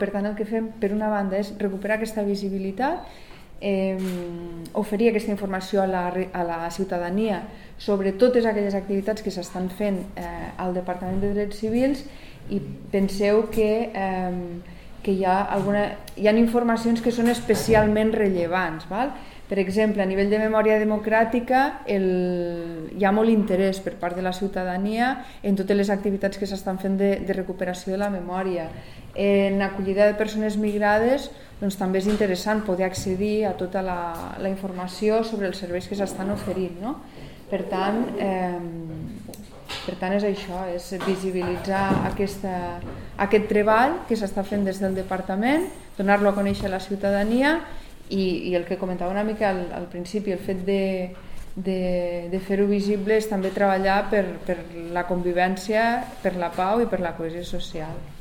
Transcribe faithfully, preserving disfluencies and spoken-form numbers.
Per tant, el que fem, per una banda, és recuperar aquesta visibilitat, eh, oferir aquesta informació a la, a la ciutadania sobre totes aquelles activitats que s'estan fent eh, al Departament de Drets Civils, i penseu que, eh, que hi, ha alguna, hi ha informacions que són especialment rellevants. Val? Per exemple, a nivell de memòria democràtica el, hi ha molt interès per part de la ciutadania en totes les activitats que s'estan fent de, de recuperació de la memòria. En acollida de persones migrades doncs, també és interessant poder accedir a tota la, la informació sobre els serveis que s'estan oferint. No? Per tant, eh, per tant, és això, és visibilitzar aquesta, aquest treball que s'està fent des del departament, donar-lo a conèixer a la ciutadania. I, i el que comentava una mica al, al principi, el fet de, de, de fer-ho visible és també treballar per, per la convivència, per la pau i per la cohesió social.